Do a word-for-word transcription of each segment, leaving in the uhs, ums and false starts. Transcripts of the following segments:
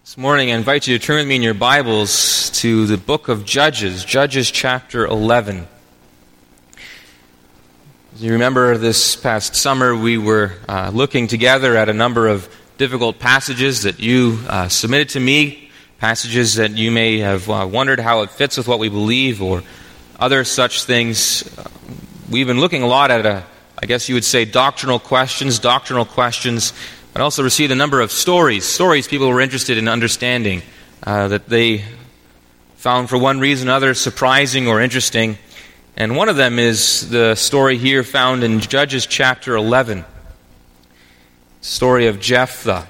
This morning I invite you to turn with me in your Bibles to the book of Judges, Judges chapter eleven. As you remember, this past summer we were uh, looking together at a number of difficult passages that you uh, submitted to me, passages that you may have uh, wondered how it fits with what we believe or other such things. Uh, we've been looking a lot at, a, I guess you would say, doctrinal questions, doctrinal questions. I also received a number of stories, stories people were interested in understanding, uh, that they found for one reason or another surprising or interesting. And one of them is the story here found in Judges chapter eleven, the story of Jephthah.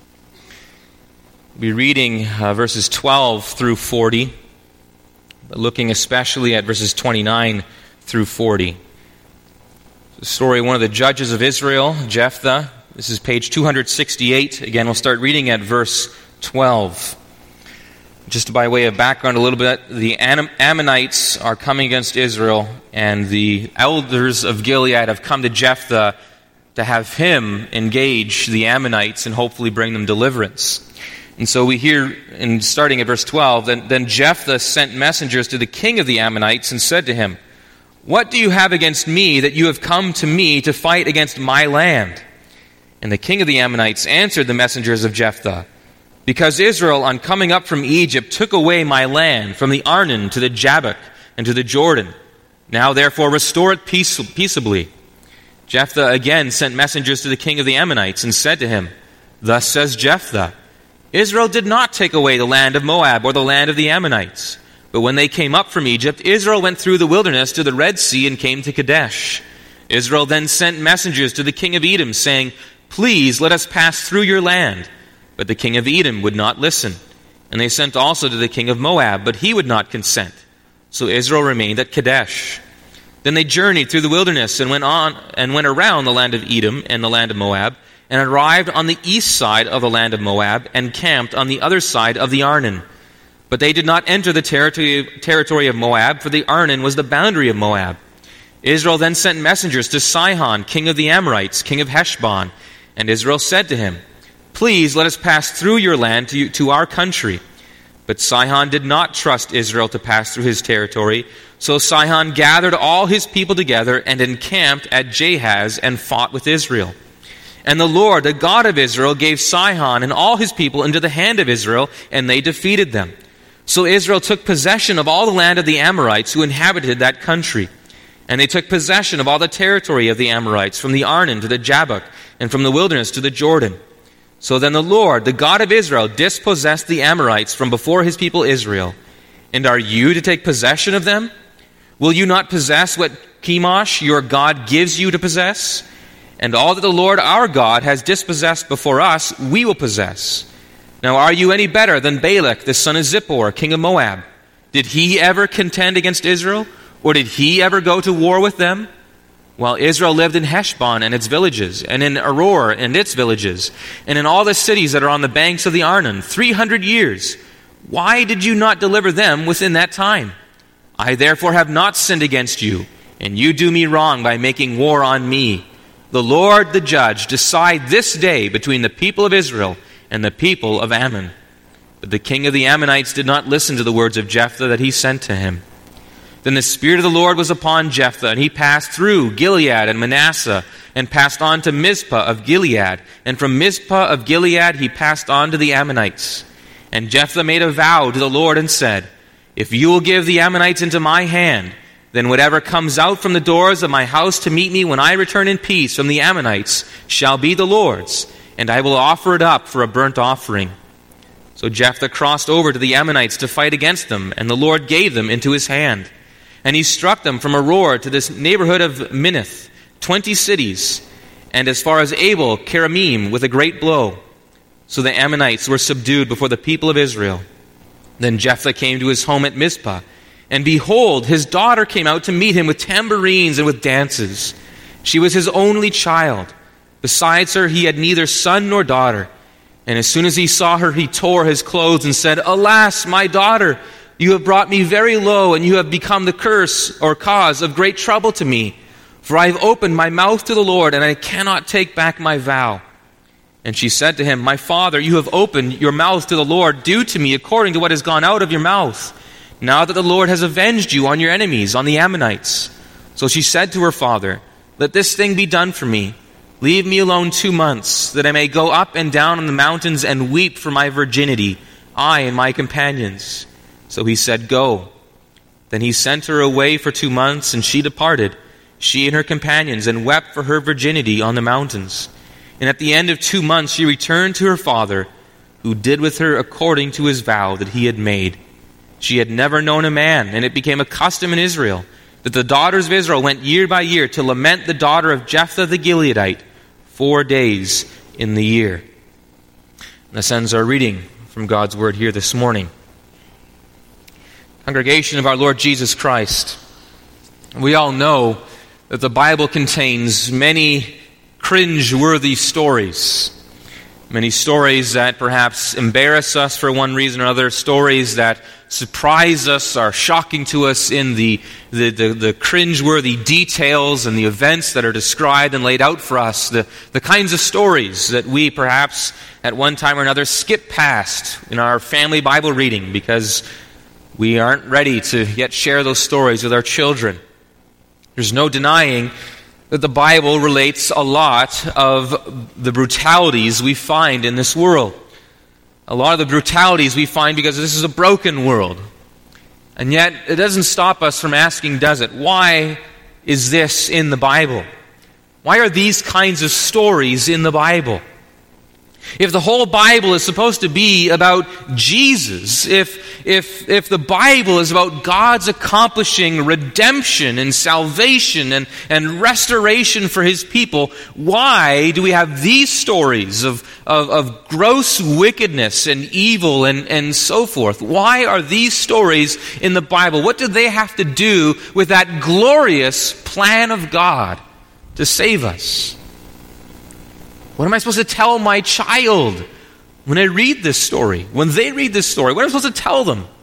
We'll be reading uh, verses twelve through forty, but looking especially at verses twenty-nine through forty. The story of one of the judges of Israel, Jephthah. This is page two sixty-eight. Again, we'll start reading at verse twelve. Just by way of background a little bit, the Ammonites are coming against Israel, and the elders of Gilead have come to Jephthah to have him engage the Ammonites and hopefully bring them deliverance. And so we hear, in starting at verse twelve, then, then Jephthah sent messengers to the king of the Ammonites and said to him, "What do you have against me that you have come to me to fight against my land?" And the king of the Ammonites answered the messengers of Jephthah, "Because Israel, on coming up from Egypt, took away my land from the Arnon to the Jabbok and to the Jordan. Now therefore restore it peace- peaceably." Jephthah again sent messengers to the king of the Ammonites and said to him, "Thus says Jephthah, Israel did not take away the land of Moab or the land of the Ammonites. But when they came up from Egypt, Israel went through the wilderness to the Red Sea and came to Kadesh. Israel then sent messengers to the king of Edom, saying, 'Please let us pass through your land.' But the king of Edom would not listen. And they sent also to the king of Moab, but he would not consent. So Israel remained at Kadesh. Then they journeyed through the wilderness and went on and went around the land of Edom and the land of Moab, and arrived on the east side of the land of Moab, and camped on the other side of the Arnon. But they did not enter the territory, territory of Moab, for the Arnon was the boundary of Moab. Israel then sent messengers to Sihon, king of the Amorites, king of Heshbon. And Israel said to him, 'Please let us pass through your land to, to our country.' But Sihon did not trust Israel to pass through his territory. So Sihon gathered all his people together and encamped at Jahaz and fought with Israel. And the Lord, the God of Israel, gave Sihon and all his people into the hand of Israel, and they defeated them. So Israel took possession of all the land of the Amorites who inhabited that country. And they took possession of all the territory of the Amorites, from the Arnon to the Jabbok, and from the wilderness to the Jordan. So then the Lord, the God of Israel, dispossessed the Amorites from before his people Israel. And are you to take possession of them? Will you not possess what Chemosh, your God, gives you to possess? And all that the Lord our God has dispossessed before us, we will possess. Now are you any better than Balak, the son of Zippor, king of Moab? Did he ever contend against Israel? Or did he ever go to war with them? While Israel lived in Heshbon and its villages, and in Aroer and its villages, and in all the cities that are on the banks of the Arnon, three hundred years. Why did you not deliver them within that time? I therefore have not sinned against you, and you do me wrong by making war on me. The Lord, the judge, decide this day between the people of Israel and the people of Ammon." But the king of the Ammonites did not listen to the words of Jephthah that he sent to him. Then the Spirit of the Lord was upon Jephthah, and he passed through Gilead and Manasseh, and passed on to Mizpah of Gilead. And from Mizpah of Gilead he passed on to the Ammonites. And Jephthah made a vow to the Lord and said, "If you will give the Ammonites into my hand, then whatever comes out from the doors of my house to meet me when I return in peace from the Ammonites shall be the Lord's, and I will offer it up for a burnt offering." So Jephthah crossed over to the Ammonites to fight against them, and the Lord gave them into his hand. And he struck them from Aroer to this neighborhood of Minnith, twenty cities, and as far as Abel Keramim with a great blow. So the Ammonites were subdued before the people of Israel. Then Jephthah came to his home at Mizpah, and behold, his daughter came out to meet him with tambourines and with dances. She was his only child. Besides her, he had neither son nor daughter. And as soon as he saw her, he tore his clothes and said, "Alas, my daughter! You have brought me very low, and you have become the curse or cause of great trouble to me. For I have opened my mouth to the Lord, and I cannot take back my vow." And she said to him, My father, you have opened your mouth to the Lord. Do to me according to what has gone out of your mouth, now that the Lord has avenged you on your enemies, on the Ammonites. So she said to her father, Let this thing be done for me. Leave me alone two months, that I may go up and down on the mountains and weep for my virginity, I and my companions. So he said, Go. Then he sent her away for two months, and she departed, she and her companions, and wept for her virginity on the mountains. And at the end of two months she returned to her father, who did with her according to his vow that he had made. She had never known a man, and it became a custom in Israel that the daughters of Israel went year by year to lament the daughter of Jephthah the Gileadite four days in the year. And this ends our reading from God's Word here this morning. Congregation of our Lord Jesus Christ, we all know that the Bible contains many cringe-worthy stories. Many stories that perhaps embarrass us for one reason or other, stories that surprise us, are shocking to us in the, the, the, the cringe-worthy details and the events that are described and laid out for us, the, the kinds of stories that we perhaps at one time or another skip past in our family Bible reading because we aren't ready to yet share those stories with our children. There's no denying that the Bible relates a lot of the brutalities we find in this world. A lot of the brutalities we find because this is a broken world. And yet, it doesn't stop us from asking, does it? Why is this in the Bible? Why are these kinds of stories in the Bible? If the whole Bible is supposed to be about Jesus, if, if, if the Bible is about God's accomplishing redemption and salvation and, and restoration for His people, why do we have these stories of, of, of gross wickedness and evil and, and so forth? Why are these stories in the Bible? What do they have to do with that glorious plan of God to save us? What am I supposed to tell my child when I read this story? When they read this story, what am I supposed to tell them?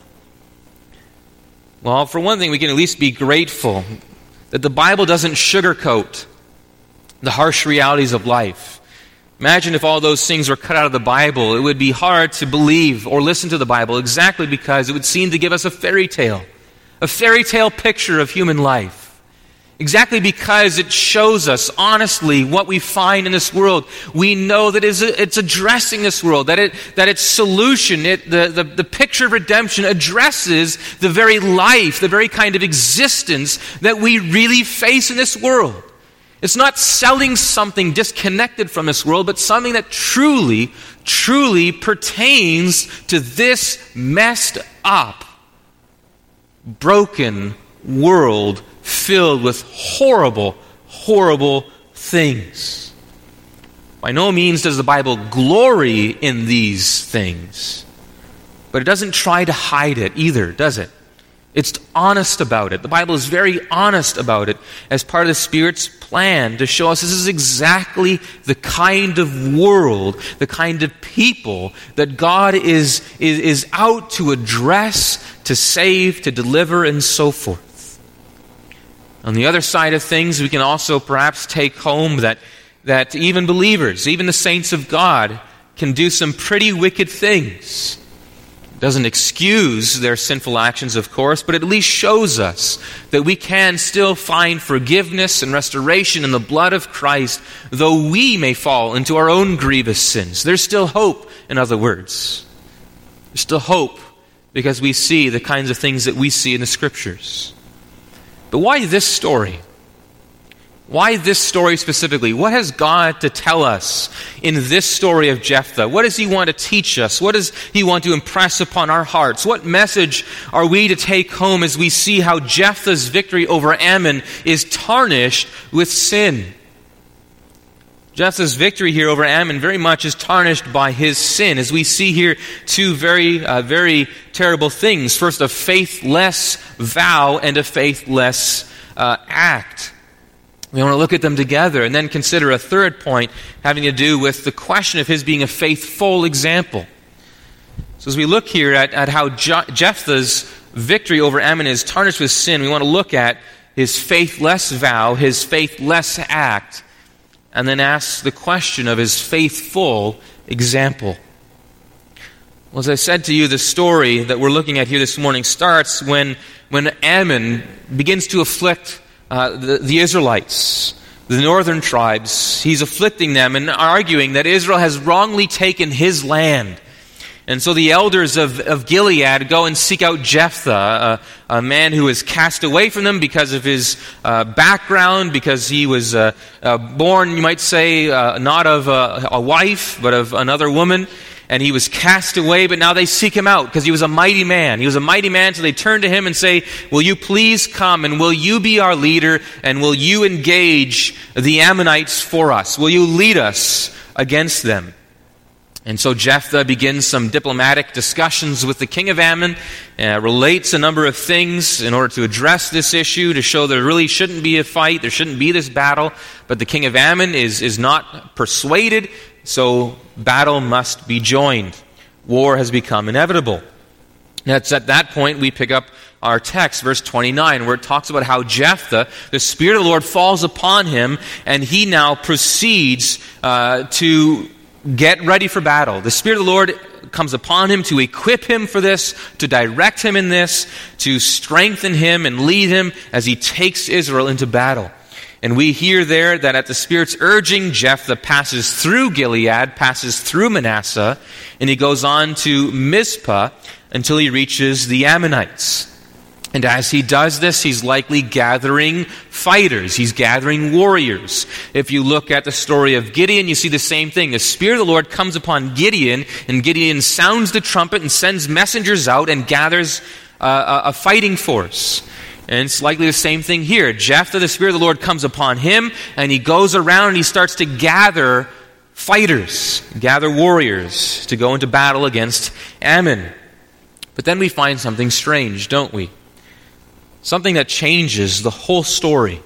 Well, for one thing, we can at least be grateful that the Bible doesn't sugarcoat the harsh realities of life. Imagine if all those things were cut out of the Bible. It would be hard to believe or listen to the Bible exactly because it would seem to give us a fairy tale, a fairy tale picture of human life. Exactly because it shows us, honestly, what we find in this world. We know that it's addressing this world, that it that its solution, it, the, the, the picture of redemption addresses the very life, the very kind of existence that we really face in this world. It's not selling something disconnected from this world, but something that truly, truly pertains to this messed up, broken world filled with horrible, horrible things. By no means does the Bible glory in these things, but it doesn't try to hide it either, does it? It's honest about it. The Bible is very honest about it as part of the Spirit's plan to show us this is exactly the kind of world, the kind of people that God is, is, is out to address, to save, to deliver, and so forth. On the other side of things, we can also perhaps take home that, that even believers, even the saints of God, can do some pretty wicked things. It doesn't excuse their sinful actions, of course, but it at least shows us that we can still find forgiveness and restoration in the blood of Christ, though we may fall into our own grievous sins. There's still hope, in other words. There's still hope because we see the kinds of things that we see in the Scriptures. But why this story? Why this story specifically? What has God to tell us in this story of Jephthah? What does He want to teach us? What does He want to impress upon our hearts? What message are we to take home as we see how Jephthah's victory over Ammon is tarnished with sin? Jephthah's victory here over Ammon very much is tarnished by his sin, as we see here two very, uh, very terrible things. First, a faithless vow and a faithless uh, act. We want to look at them together and then consider a third point having to do with the question of his being a faithful example. So as we look here at, at how Je- Jephthah's victory over Ammon is tarnished with sin, we want to look at his faithless vow, his faithless act, and then asks the question of his faithful example. Well, as I said to you, the story that we're looking at here this morning starts when, when Ammon begins to afflict uh, the, the Israelites, the northern tribes. He's afflicting them and arguing that Israel has wrongly taken his land. And so the elders of, of Gilead go and seek out Jephthah, a, a man who was cast away from them because of his uh, background, because he was uh, uh, born, you might say, uh, not of a, a wife, but of another woman. And he was cast away, but now they seek him out because he was a mighty man. He was a mighty man, so they turn to him and say, will you please come, and will you be our leader, and will you engage the Ammonites for us? Will you lead us against them? And so Jephthah begins some diplomatic discussions with the king of Ammon, uh, relates a number of things in order to address this issue, to show there really shouldn't be a fight, there shouldn't be this battle. But the king of Ammon is, is not persuaded, so battle must be joined. War has become inevitable. And it's at that point we pick up our text, verse twenty-nine, where it talks about how Jephthah, the Spirit of the Lord falls upon him, and he now proceeds uh, to get ready for battle. The Spirit of the Lord comes upon him to equip him for this, to direct him in this, to strengthen him and lead him as he takes Israel into battle. And we hear there that at the Spirit's urging, Jephthah passes through Gilead, passes through Manasseh, and he goes on to Mizpah until he reaches the Ammonites. And as he does this, he's likely gathering fighters. He's gathering warriors. If you look at the story of Gideon, you see the same thing. The Spirit of the Lord comes upon Gideon, and Gideon sounds the trumpet and sends messengers out and gathers uh, a fighting force. And it's likely the same thing here. Jephthah, the Spirit of the Lord comes upon him, and he goes around and he starts to gather fighters, gather warriors to go into battle against Ammon. But then we find something strange, don't we? Something that changes the whole story.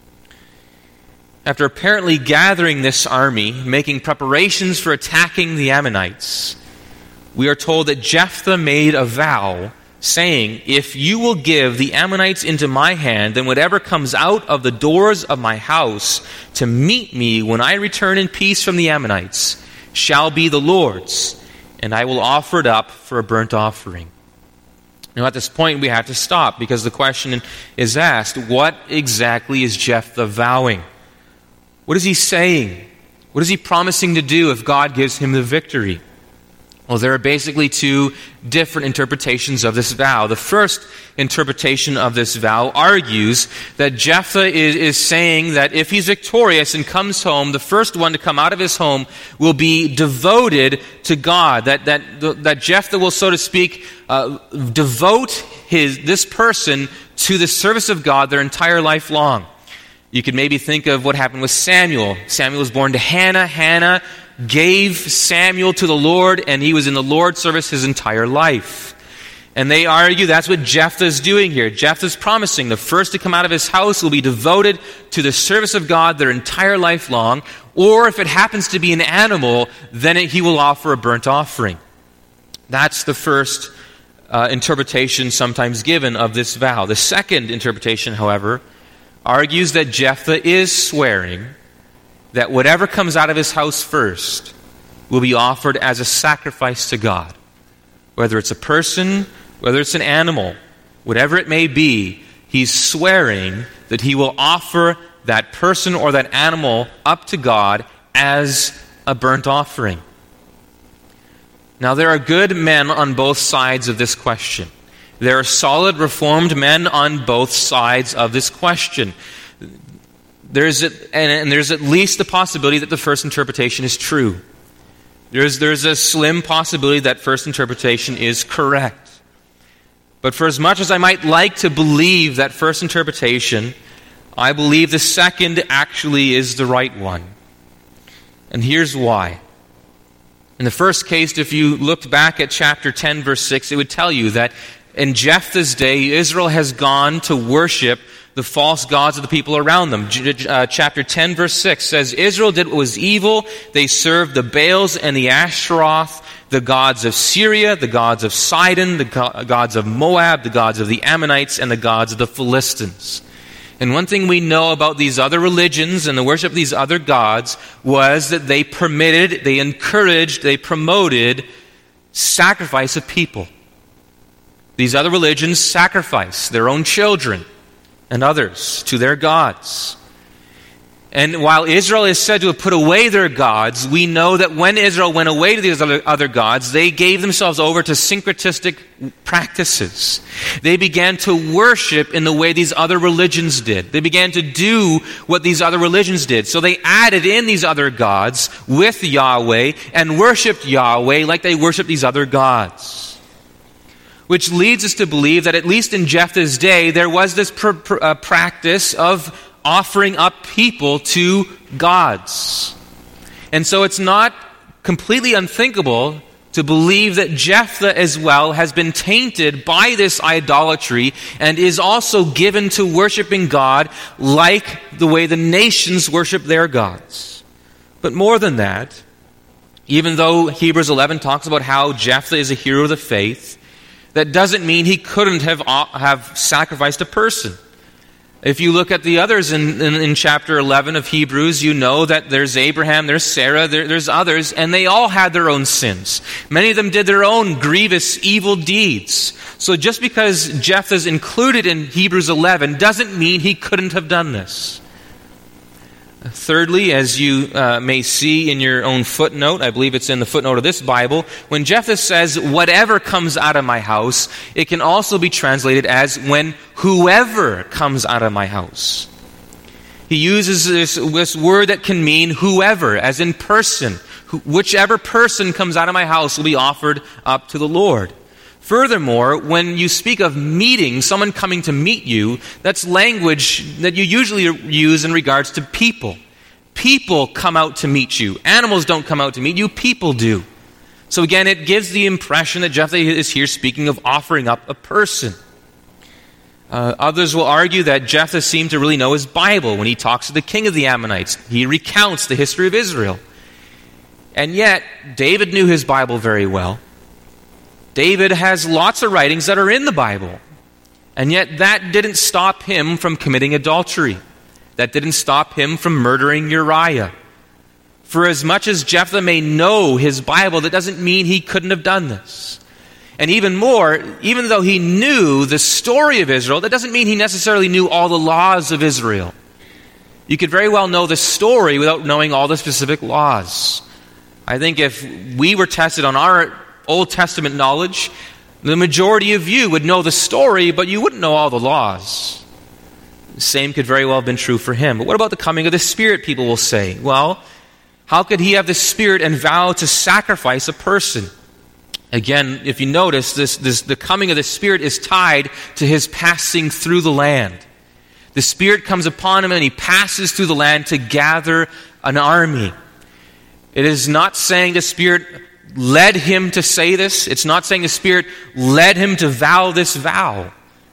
After apparently gathering this army, making preparations for attacking the Ammonites, we are told that Jephthah made a vow, saying, if you will give the Ammonites into my hand, then whatever comes out of the doors of my house to meet me when I return in peace from the Ammonites shall be the Lord's, and I will offer it up for a burnt offering. Now, at this point, we have to stop because the question is asked, what exactly is Jephthah vowing? What is he saying? What is he promising to do if God gives him the victory? Well, there are basically two different interpretations of this vow. The first interpretation of this vow argues that Jephthah is, is saying that if he's victorious and comes home, the first one to come out of his home will be devoted to God. That that that Jephthah will, so to speak, uh, devote his this person to the service of God their entire life long. You could maybe think of what happened with Samuel. Samuel was born to Hannah. Hannah gave Samuel to the Lord, and he was in the Lord's service his entire life. And they argue that's what Jephthah is doing here. Jephthah is promising the first to come out of his house will be devoted to the service of God their entire life long, or if it happens to be an animal, then it, he will offer a burnt offering. That's the first uh, interpretation sometimes given of this vow. The second interpretation, however, argues that Jephthah is swearing that whatever comes out of his house first will be offered as a sacrifice to God. Whether it's a person, whether it's an animal, whatever it may be, he's swearing that he will offer that person or that animal up to God as a burnt offering. Now, there are good men on both sides of this question. There are solid Reformed men on both sides of this question. There's a, and, and there's at least the possibility that the first interpretation is true. There's, there's a slim possibility that first interpretation is correct. But for as much as I might like to believe that first interpretation, I believe the second actually is the right one. And here's why. In the first case, if you looked back at chapter ten, verse six, it would tell you that in Jephthah's day, Israel has gone to worship the false gods of the people around them. Uh, chapter ten, verse six says, Israel did what was evil. They served the Baals and the Ashtaroth, the gods of Syria, the gods of Sidon, the go- gods of Moab, the gods of the Ammonites, and the gods of the Philistines. And one thing we know about these other religions and the worship of these other gods was that they permitted, they encouraged, they promoted sacrifice of people. These other religions sacrifice their own children and others to their gods. And while Israel is said to have put away their gods, we know that when Israel went away to these other, other gods, they gave themselves over to syncretistic practices. They began to worship in the way these other religions did. They began to do what these other religions did. So they added in these other gods with Yahweh and worshipped Yahweh like they worshiped these other gods. Which leads us to believe that at least in Jephthah's day, there was this pr- pr- uh, practice of offering up people to gods. And so it's not completely unthinkable to believe that Jephthah as well has been tainted by this idolatry and is also given to worshiping God like the way the nations worship their gods. But more than that, even though Hebrews eleven talks about how Jephthah is a hero of the faith, that doesn't mean he couldn't have, have sacrificed a person. If you look at the others in, in, in chapter eleven of Hebrews, you know that there's Abraham, there's Sarah, there, there's others, and they all had their own sins. Many of them did their own grievous, evil deeds. So just because Jephthah's included in Hebrews eleven doesn't mean he couldn't have done this. Thirdly, as you uh, may see in your own footnote, I believe it's in the footnote of this Bible, when Jephthah says, whatever comes out of my house, it can also be translated as when whoever comes out of my house. He uses this, this word that can mean whoever, as in person. Whichever person comes out of my house will be offered up to the Lord. Furthermore, when you speak of meeting, someone coming to meet you, that's language that you usually use in regards to people. People come out to meet you. Animals don't come out to meet you, people do. So again, it gives the impression that Jephthah is here speaking of offering up a person. Uh, others will argue that Jephthah seemed to really know his Bible when he talks to the king of the Ammonites. He recounts the history of Israel. And yet, David knew his Bible very well. David has lots of writings that are in the Bible. And yet that didn't stop him from committing adultery. That didn't stop him from murdering Uriah. For as much as Jephthah may know his Bible, that doesn't mean he couldn't have done this. And even more, even though he knew the story of Israel, that doesn't mean he necessarily knew all the laws of Israel. You could very well know the story without knowing all the specific laws. I think if we were tested on our Old Testament knowledge, the majority of you would know the story, but you wouldn't know all the laws. The same could very well have been true for him. But what about the coming of the Spirit, people will say? Well, how could he have the Spirit and vow to sacrifice a person? Again, if you notice, this, this, the coming of the Spirit is tied to his passing through the land. The Spirit comes upon him and he passes through the land to gather an army. It is not saying the Spirit led him to say this. It's not saying the Spirit led him to vow this vow.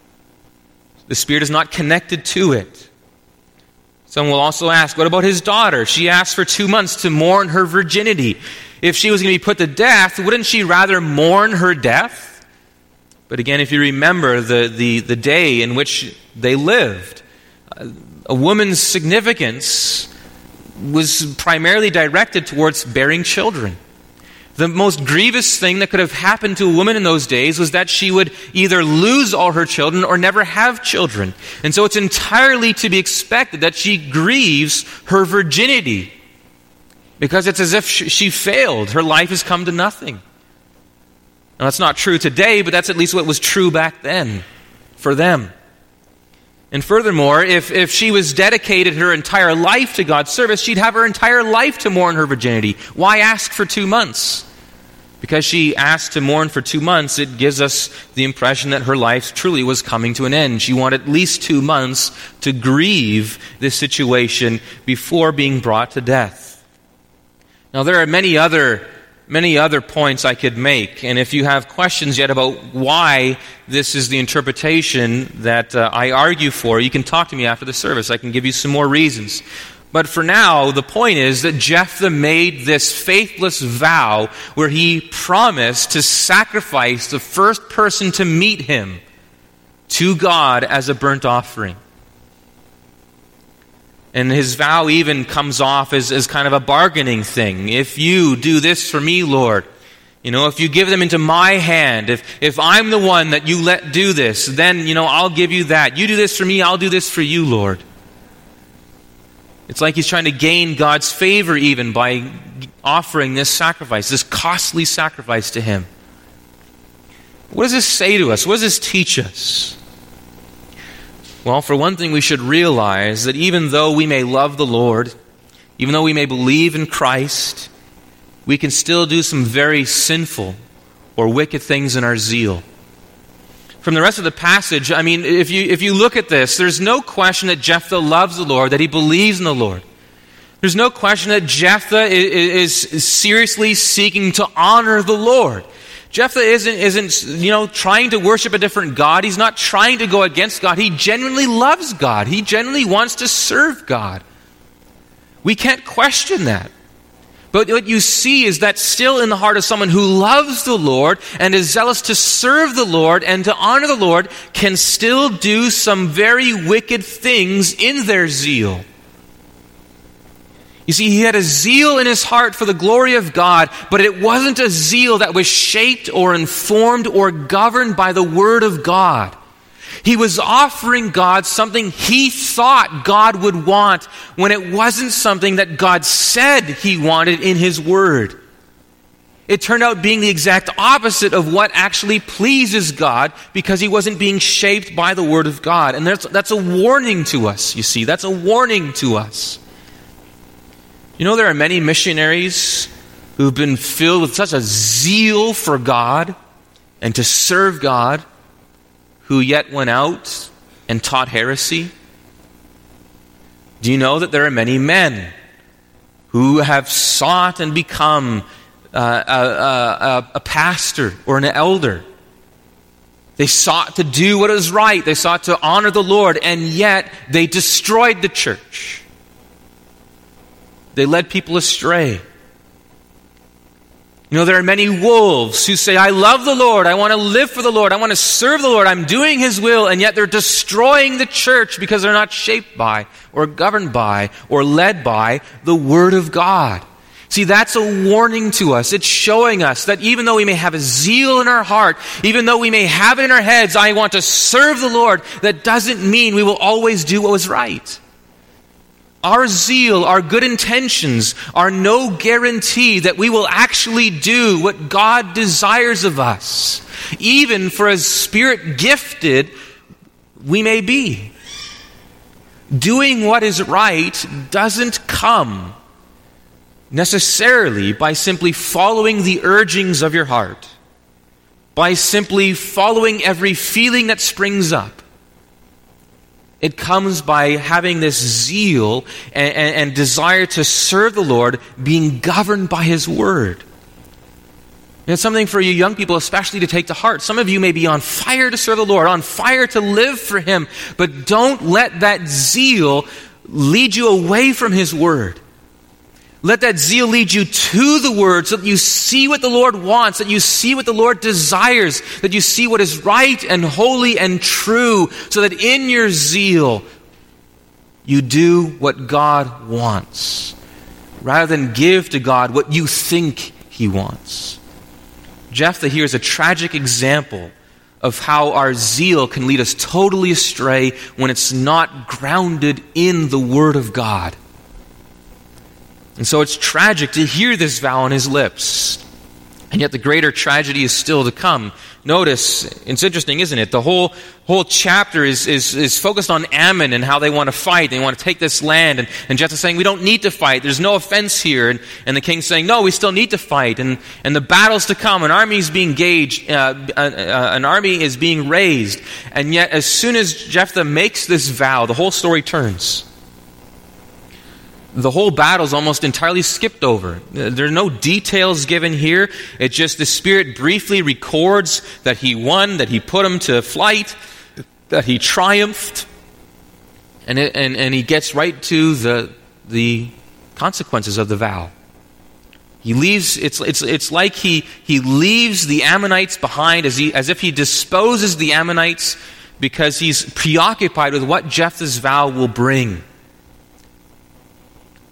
The Spirit is not connected to it. Someone will also ask, what about his daughter? She asked for two months to mourn her virginity. If she was going to be put to death, wouldn't she rather mourn her death? But again, if you remember the, the, the day in which they lived, a woman's significance was primarily directed towards bearing children. The most grievous thing that could have happened to a woman in those days was that she would either lose all her children or never have children. And so it's entirely to be expected that she grieves her virginity, because it's as if she failed. Her life has come to nothing. Now, that's not true today, but that's at least what was true back then for them. And furthermore, if, if she was dedicated her entire life to God's service, she'd have her entire life to mourn her virginity. Why ask for two months? Because she asked to mourn for two months, it gives us the impression that her life truly was coming to an end. She wanted at least two months to grieve this situation before being brought to death. Now, there are many other Many other points I could make, and if you have questions yet about why this is the interpretation that uh, I argue for, you can talk to me after the service. I can give you some more reasons. But for now, the point is that Jephthah made this faithless vow where he promised to sacrifice the first person to meet him to God as a burnt offering. And his vow even comes off as, as kind of a bargaining thing. If you do this for me, Lord, you know, if you give them into my hand, if, if I'm the one that you let do this, then, you know, I'll give you that. You do this for me, I'll do this for you, Lord. It's like he's trying to gain God's favor even by offering this sacrifice, this costly sacrifice to him. What does this say to us? What does this teach us? Well, for one thing, we should realize that even though we may love the Lord, even though we may believe in Christ, we can still do some very sinful or wicked things in our zeal. From the rest of the passage, I mean, if you if you look at this, there's no question that Jephthah loves the Lord, that he believes in the Lord. There's no question that Jephthah is, is seriously seeking to honor the Lord. Jephthah isn't, isn't, you know, trying to worship a different God. He's not trying to go against God. He genuinely loves God. He genuinely wants to serve God. We can't question that. But what you see is that still in the heart of someone who loves the Lord and is zealous to serve the Lord and to honor the Lord can still do some very wicked things in their zeal. You see, he had a zeal in his heart for the glory of God, but it wasn't a zeal that was shaped or informed or governed by the Word of God. He was offering God something he thought God would want when it wasn't something that God said he wanted in his Word. It turned out being the exact opposite of what actually pleases God because he wasn't being shaped by the Word of God. And that's, that's a warning to us, you see. That's a warning to us. You know, there are many missionaries who've been filled with such a zeal for God and to serve God, who yet went out and taught heresy. Do you know that there are many men who have sought and become uh, a, a, a pastor or an elder? They sought to do what is right. They sought to honor the Lord, and yet they destroyed the church. They led people astray. You know, there are many wolves who say, I love the Lord, I want to live for the Lord, I want to serve the Lord, I'm doing His will, and yet they're destroying the church because they're not shaped by, or governed by, or led by the Word of God. See, that's a warning to us. It's showing us that even though we may have a zeal in our heart, even though we may have it in our heads, I want to serve the Lord, that doesn't mean we will always do what was right. Our zeal, our good intentions are no guarantee that we will actually do what God desires of us, even for as Spirit gifted we may be. Doing what is right doesn't come necessarily by simply following the urgings of your heart, by simply following every feeling that springs up. It comes by having this zeal and, and, and desire to serve the Lord, being governed by His Word. And it's something for you young people especially to take to heart. Some of you may be on fire to serve the Lord, on fire to live for Him, but don't let that zeal lead you away from His Word. Let that zeal lead you to the Word so that you see what the Lord wants, that you see what the Lord desires, that you see what is right and holy and true, so that in your zeal you do what God wants, rather than give to God what you think He wants. Jephthah here is a tragic example of how our zeal can lead us totally astray when it's not grounded in the Word of God. And so it's tragic to hear this vow on his lips. And yet the greater tragedy is still to come. Notice, it's interesting, isn't it? The whole whole chapter is, is, is focused on Ammon and how they want to fight. They want to take this land. And, and Jephthah's saying, we don't need to fight. There's no offense here. And, and the king's saying, no, we still need to fight. And, and the battle's to come. An army is being gauged. Uh, uh, uh, an army is being raised. And yet as soon as Jephthah makes this vow, the whole story turns. The whole battle is almost entirely skipped over. There are no details given here. It's just the Spirit briefly records that he won, that he put him to flight, that he triumphed, and it, and, and he gets right to the the consequences of the vow. He leaves. It's it's it's like he he leaves the Ammonites behind, as he as if he disposes the Ammonites because he's preoccupied with what Jephthah's vow will bring.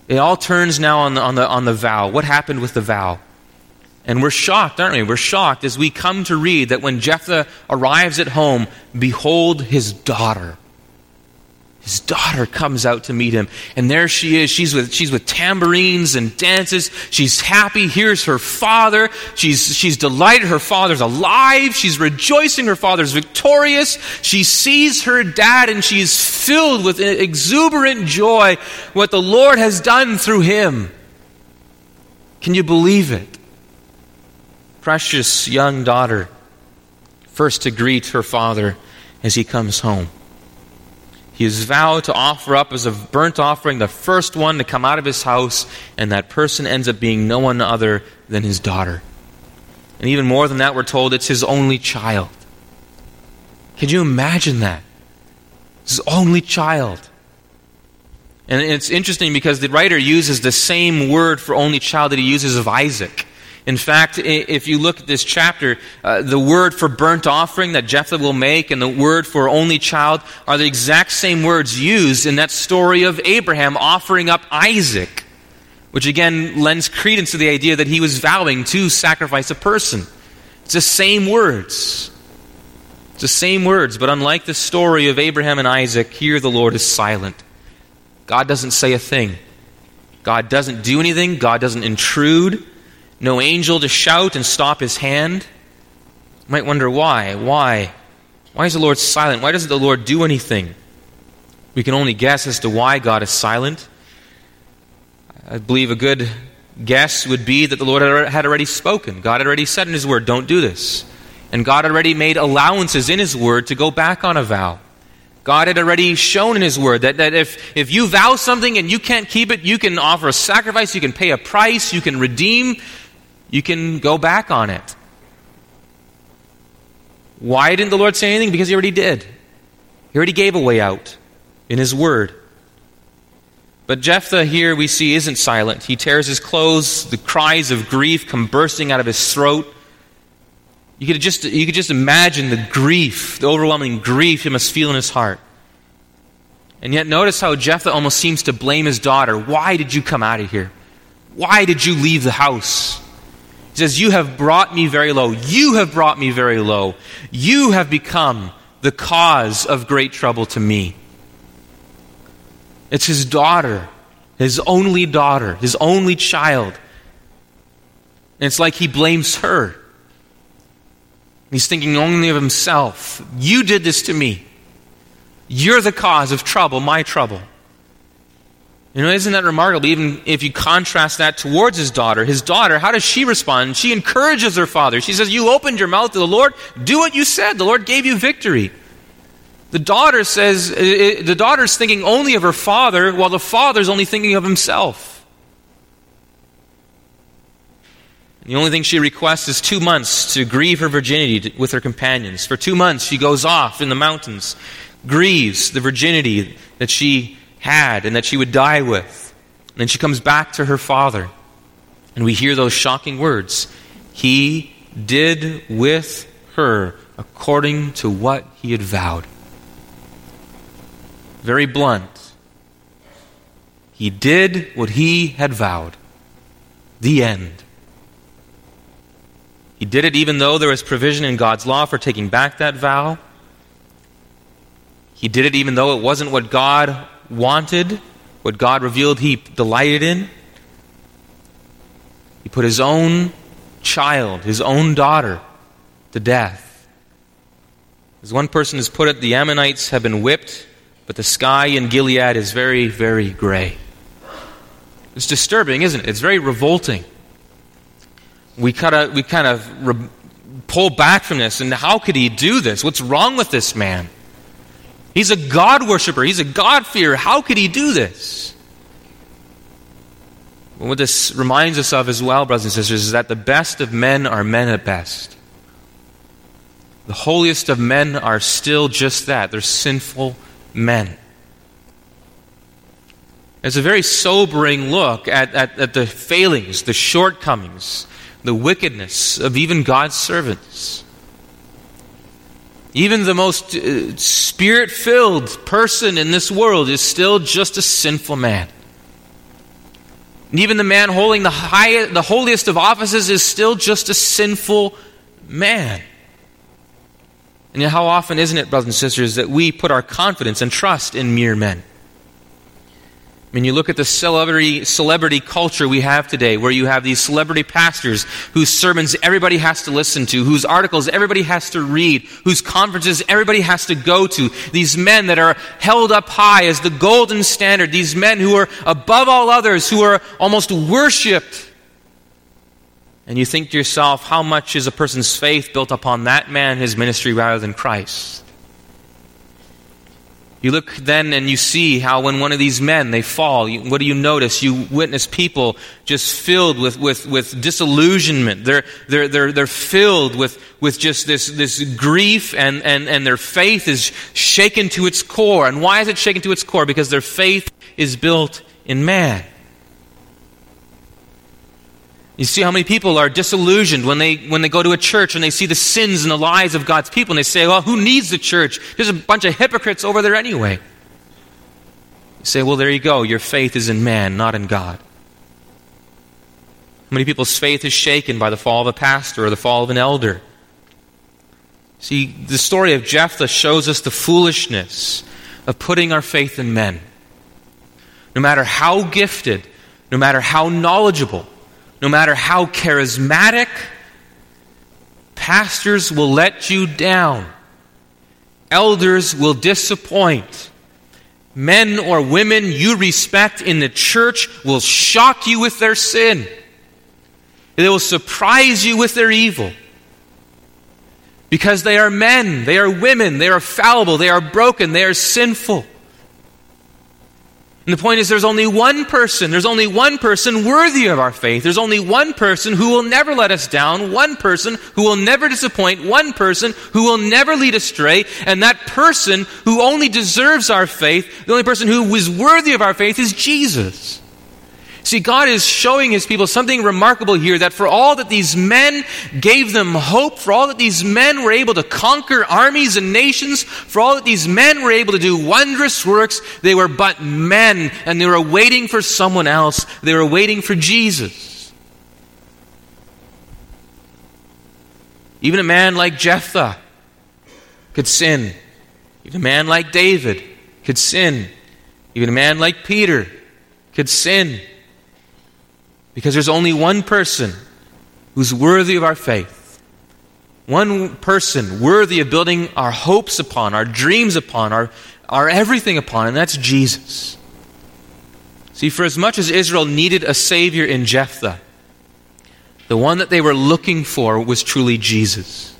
It all turns now on the, on the, on the vow. What happened with the vow? And we're shocked, aren't we? We're shocked as we come to read that when Jephthah arrives at home, behold his daughter. His daughter comes out to meet him. And there she is. She's with, she's with tambourines and dances. She's happy. Here's her father. She's, she's delighted. Her father's alive. She's rejoicing. Her father's victorious. She sees her dad and she is filled with exuberant joy what the Lord has done through him. Can you believe it? Precious young daughter, first to greet her father as he comes home. He has vowed to offer up as a burnt offering the first one to come out of his house, and that person ends up being no one other than his daughter. And even more than that, we're told it's his only child. Can you imagine that? His only child. And it's interesting because the writer uses the same word for only child that he uses of Isaac. In fact, if you look at this chapter, uh, the word for burnt offering that Jephthah will make and the word for only child are the exact same words used in that story of Abraham offering up Isaac, which again lends credence to the idea that he was vowing to sacrifice a person. It's the same words. It's the same words, but unlike the story of Abraham and Isaac, here the Lord is silent. God doesn't say a thing. God doesn't do anything. God doesn't intrude. No angel to shout and stop his hand. You might wonder why. Why? Why is the Lord silent? Why doesn't the Lord do anything? We can only guess as to why God is silent. I believe a good guess would be that the Lord had already spoken. God had already said in his word, don't do this. And God had already made allowances in his word to go back on a vow. God had already shown in his word that, that if, if you vow something and you can't keep it, you can offer a sacrifice, you can pay a price, you can redeem, you can go back on it. Why didn't the Lord say anything? Because he already did. He already gave a way out in his word. But Jephthah here we see isn't silent. He tears his clothes, the cries of grief come bursting out of his throat. You could just you could just imagine the grief, the overwhelming grief he must feel in his heart. And yet notice how Jephthah almost seems to blame his daughter. Why did you come out of here? Why did you leave the house? He says, you have brought me very low. You have brought me very low. You have become the cause of great trouble to me. It's his daughter, his only daughter, his only child. And it's like he blames her. He's thinking only of himself. You did this to me. You're the cause of trouble, my trouble. You know, isn't that remarkable? Even if you contrast that towards his daughter. His daughter, how does she respond? She encourages her father. She says, you opened your mouth to the Lord. Do what you said. The Lord gave you victory. The daughter says, the daughter's thinking only of her father, while the father's only thinking of himself. The only thing she requests is two months to grieve her virginity with her companions. For two months she goes off in the mountains, grieves the virginity that she had and that she would die with. And then she comes back to her father. And we hear those shocking words. He did with her according to what he had vowed. Very blunt. He did what he had vowed. The end. He did it even though there was provision in God's law for taking back that vow. He did it even though it wasn't what God wanted, what God revealed he delighted in. He put his own child, his own daughter, to death. As one person has put it, the Ammonites have been whipped, but the sky in Gilead is very, very gray. It's disturbing, isn't it? It's very revolting. We kind of we kind of re- pull back from this, and how could he do this? What's wrong with this man? He's a God worshiper. He's a God-fearer. How could he do this? Well, what this reminds us of as well, brothers and sisters, is that the best of men are men at best. The holiest of men are still just that. They're sinful men. It's a very sobering look at, at, at the failings, the shortcomings, the wickedness of even God's servants. Even the most uh, spirit-filled person in this world is still just a sinful man. And even the man holding the highest, the holiest of offices is still just a sinful man. And yet how often, isn't it, brothers and sisters, that we put our confidence and trust in mere men? I mean, you look at the celebrity celebrity culture we have today, where you have these celebrity pastors whose sermons everybody has to listen to, whose articles everybody has to read, whose conferences everybody has to go to. These men that are held up high as the golden standard. These men who are above all others, who are almost worshipped. And you think to yourself, how much is a person's faith built upon that man, his ministry, rather than Christ? You look then and you see how when one of these men, they fall, you, what do you notice? You witness people just filled with, with, with disillusionment. They're, they're, they're, they're filled with, with just this, this grief, and, and, and their faith is shaken to its core. And why is it shaken to its core? Because their faith is built in man. You see how many people are disillusioned when they when they go to a church and they see the sins and the lies of God's people, and they say, well, who needs the church? There's a bunch of hypocrites over there anyway. You say, well, there you go. Your faith is in man, not in God. How many people's faith is shaken by the fall of a pastor or the fall of an elder? See, the story of Jephthah shows us the foolishness of putting our faith in men. No matter how gifted, no matter how knowledgeable, no matter how charismatic, pastors will let you down. Elders will disappoint. Men or women you respect in the church will shock you with their sin. They will surprise you with their evil. Because they are men, they are women, they are fallible, they are broken, they are sinful. And the point is, there's only one person, there's only one person worthy of our faith. There's only one person who will never let us down, one person who will never disappoint, one person who will never lead astray, and that person who only deserves our faith, the only person who is worthy of our faith, is Jesus. See, God is showing His people something remarkable here, that for all that these men gave them hope, for all that these men were able to conquer armies and nations, for all that these men were able to do wondrous works, they were but men, and they were waiting for someone else. They were waiting for Jesus. Even a man like Jephthah could sin. Even a man like David could sin. Even a man like Peter could sin. Because there's only one person who's worthy of our faith. One person worthy of building our hopes upon, our dreams upon, our, our everything upon, and that's Jesus. See, for as much as Israel needed a Savior in Jephthah, the one that they were looking for was truly Jesus.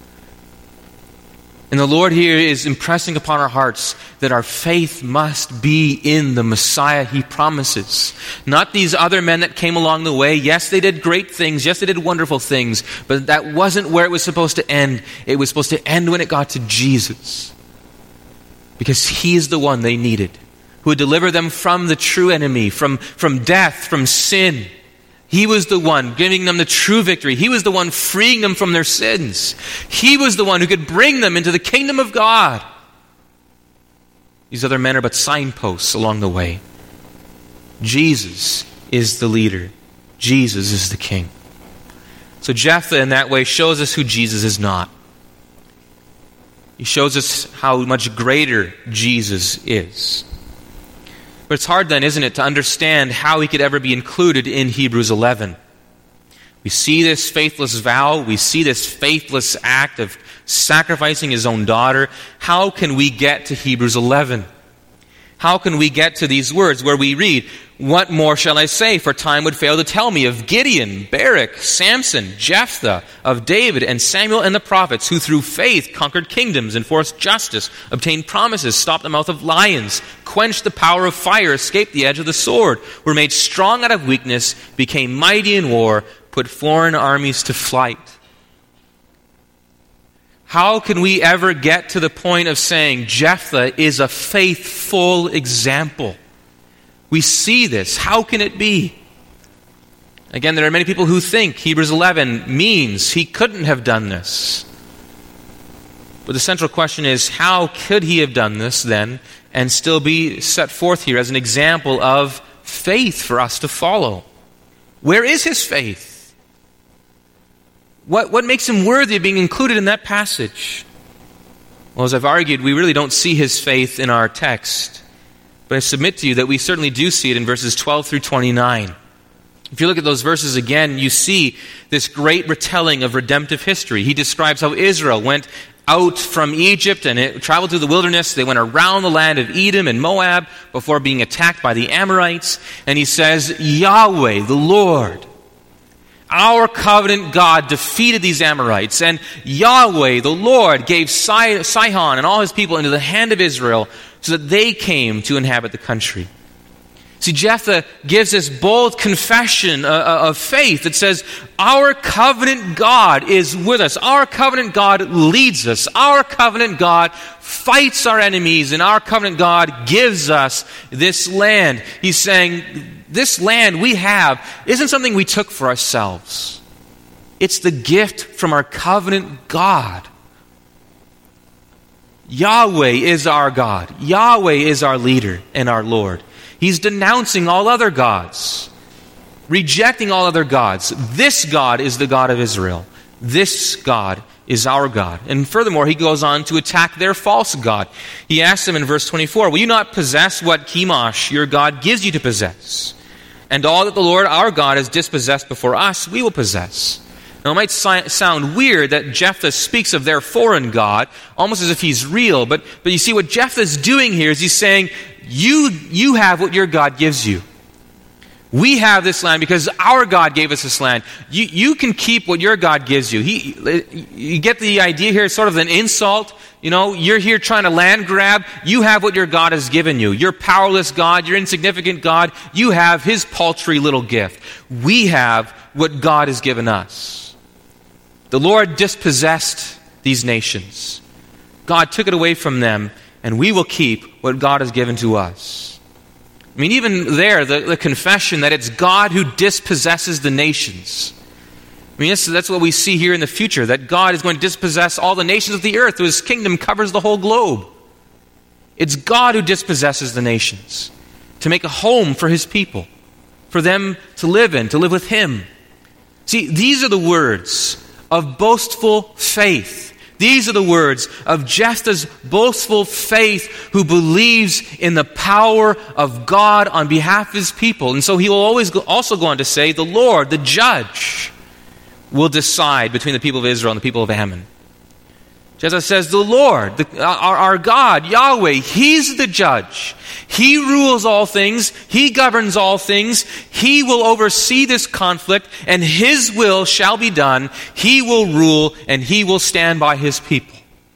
And the Lord here is impressing upon our hearts that our faith must be in the Messiah He promises. Not these other men that came along the way. Yes, they did great things. Yes, they did wonderful things. But that wasn't where it was supposed to end. It was supposed to end when it got to Jesus. Because He is the one they needed, who would deliver them from the true enemy, from, from death, from sin. He was the one giving them the true victory. He was the one freeing them from their sins. He was the one who could bring them into the kingdom of God. These other men are but signposts along the way. Jesus is the leader. Jesus is the king. So Jephthah in that way shows us who Jesus is not. He shows us how much greater Jesus is. But it's hard then, isn't it, to understand how he could ever be included in Hebrews eleven. We see this faithless vow. We see this faithless act of sacrificing his own daughter. How can we get to Hebrews eleven? How can we get to these words where we read, "What more shall I say? For time would fail to tell me of Gideon, Barak, Samson, Jephthah, of David and Samuel and the prophets, who through faith conquered kingdoms, enforced justice, obtained promises, stopped the mouth of lions, quenched the power of fire, escaped the edge of the sword, were made strong out of weakness, became mighty in war, put foreign armies to flight." How can we ever get to the point of saying Jephthah is a faithful example? We see this. How can it be? Again, there are many people who think Hebrews eleven means he couldn't have done this. But the central question is, how could he have done this then and still be set forth here as an example of faith for us to follow. Where is his faith? What, what makes him worthy of being included in that passage? Well, as I've argued, we really don't see his faith in our text. But I submit to you that we certainly do see it in verses twelve through twenty-nine. If you look at those verses again, you see this great retelling of redemptive history. He describes how Israel went out from Egypt and it traveled through the wilderness. They went around the land of Edom and Moab before being attacked by the Amorites. And he says, Yahweh, the Lord, our covenant God, defeated these Amorites. And Yahweh, the Lord, gave Sihon and all his people into the hand of Israel so that they came to inhabit the country. See, Jephthah gives this bold confession of faith that says, our covenant God is with us. Our covenant God leads us. Our covenant God fights our enemies, and our covenant God gives us this land. He's saying, this land we have isn't something we took for ourselves. It's the gift from our covenant God. Yahweh is our God. Yahweh is our leader and our Lord. He's denouncing all other gods, rejecting all other gods. This God is the God of Israel. This God is our God. And furthermore, he goes on to attack their false god. He asks them in verse twenty-four, will you not possess what Chemosh, your God, gives you to possess? And all that the Lord our God has dispossessed before us, we will possess. Now, it might si- sound weird that Jephthah speaks of their foreign god, almost as if he's real. But, but you see, what Jephthah's doing here is he's saying, you, you have what your God gives you. We have this land because our God gave us this land. You, you can keep what your God gives you. He, you get the idea here, it's sort of an insult. You know, you're here trying to land grab. You have what your God has given you. Your powerless God, your insignificant God, you have his paltry little gift. We have what God has given us. The Lord dispossessed these nations. God took it away from them, and we will keep what God has given to us. I mean, even there, the, the confession that it's God who dispossesses the nations. I mean, that's, that's what we see here in the future, that God is going to dispossess all the nations of the earth. His kingdom covers the whole globe. It's God who dispossesses the nations to make a home for his people, for them to live in, to live with him. See, these are the words of boastful faith. These are the words of Jephthah's boastful faith who believes in the power of God on behalf of his people. And so he will always go, also go on to say, the Lord, the judge, will decide between the people of Israel and the people of Ammon. Jephthah says, the Lord, the, our, our God, Yahweh, he's the judge. He rules all things. He governs all things. He will oversee this conflict, and his will shall be done. He will rule, and he will stand by his people.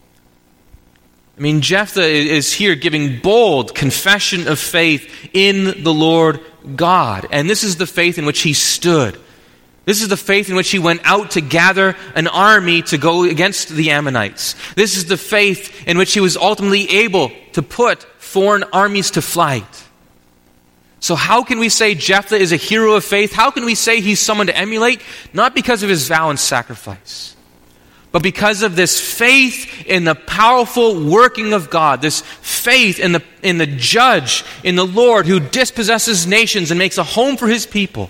I mean, Jephthah is here giving bold confession of faith in the Lord God. And this is the faith in which he stood. This is the faith in which he went out to gather an army to go against the Ammonites. This is the faith in which he was ultimately able to put foreign armies to flight. So how can we say Jephthah is a hero of faith? How can we say he's someone to emulate? Not because of his vow and sacrifice, but because of this faith in the powerful working of God, this faith in the, in the judge, in the Lord who dispossesses nations and makes a home for his people.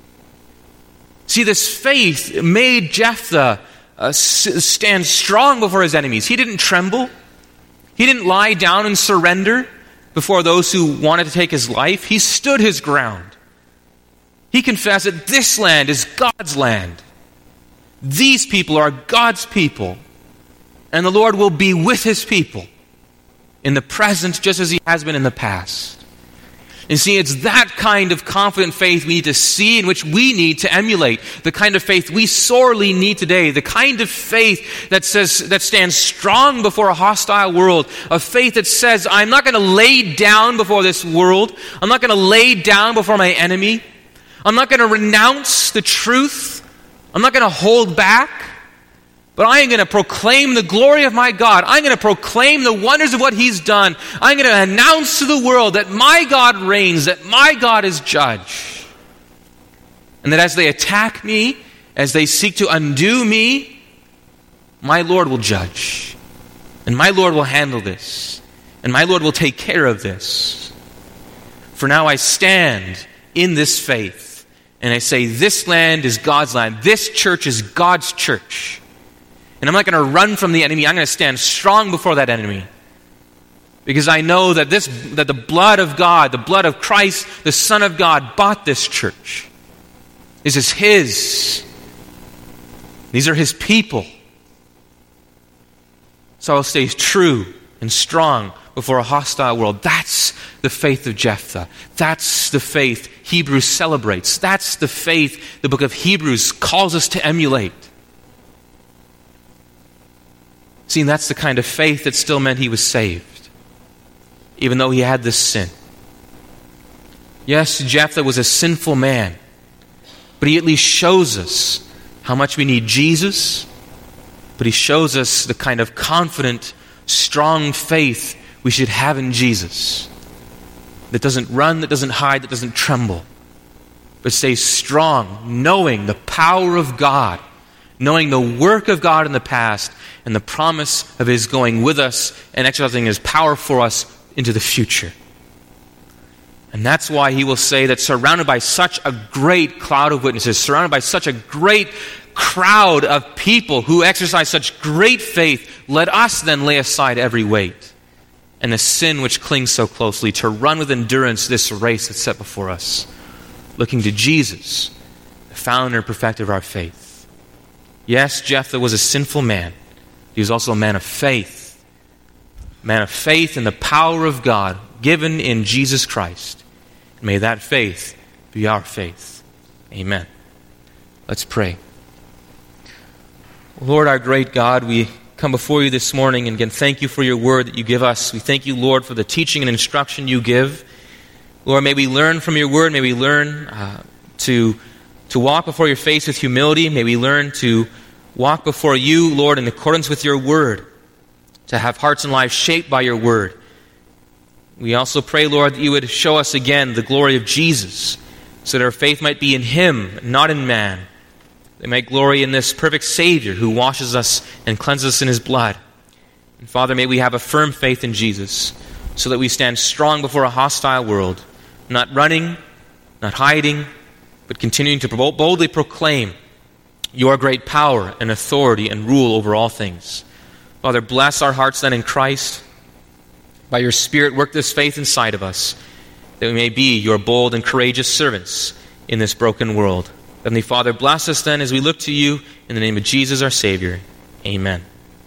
See, this faith made Jephthah uh, stand strong before his enemies. He didn't tremble. He didn't lie down and surrender before those who wanted to take his life. He stood his ground. He confessed that this land is God's land. These people are God's people. And the Lord will be with his people in the present just as he has been in the past. And see, it's that kind of confident faith we need to see, in which we need to emulate. The kind of faith we sorely need today. The kind of faith that says, that stands strong before a hostile world. A faith that says, I'm not going to lay down before this world. I'm not going to lay down before my enemy. I'm not going to renounce the truth. I'm not going to hold back. But I am going to proclaim the glory of my God. I'm going to proclaim the wonders of what he's done. I'm going to announce to the world that my God reigns, that my God is judge. And that as they attack me, as they seek to undo me, my Lord will judge. And my Lord will handle this. And my Lord will take care of this. For now I stand in this faith, and I say this land is God's land. This church is God's church. And I'm not going to run from the enemy. I'm going to stand strong before that enemy. Because I know that this that the blood of God, the blood of Christ, the Son of God, bought this church. This is His. These are His people. So I'll stay true and strong before a hostile world. That's the faith of Jephthah. That's the faith Hebrews celebrates. That's the faith the book of Hebrews calls us to emulate. See, and that's the kind of faith that still meant he was saved, even though he had this sin. Yes, Jephthah was a sinful man, but he at least shows us how much we need Jesus, but he shows us the kind of confident, strong faith we should have in Jesus, that doesn't run, that doesn't hide, that doesn't tremble, but stays strong, knowing the power of God, knowing the work of God in the past, and the promise of His going with us and exercising His power for us into the future. And that's why he will say that surrounded by such a great cloud of witnesses, surrounded by such a great crowd of people who exercise such great faith, let us then lay aside every weight and the sin which clings so closely, to run with endurance this race that's set before us, looking to Jesus, the founder and perfecter of our faith. Yes, Jephthah was a sinful man. He was also a man of faith. A man of faith in the power of God given in Jesus Christ. And may that faith be our faith. Amen. Let's pray. Lord, our great God, we come before you this morning and again thank you for your word that you give us. We thank you, Lord, for the teaching and instruction you give. Lord, may we learn from your word. May we learn uh, to, to walk before your face with humility. May we learn to walk before you, Lord, in accordance with your word, to have hearts and lives shaped by your word. We also pray, Lord, that you would show us again the glory of Jesus, so that our faith might be in Him, not in man. They might glory in this perfect Savior who washes us and cleanses us in His blood. And Father, may we have a firm faith in Jesus, so that we stand strong before a hostile world, not running, not hiding, but continuing to boldly proclaim your great power and authority and rule over all things. Father, bless our hearts then in Christ. By your Spirit, work this faith inside of us, that we may be your bold and courageous servants in this broken world. Heavenly Father, bless us then as we look to you in the name of Jesus our Savior. Amen.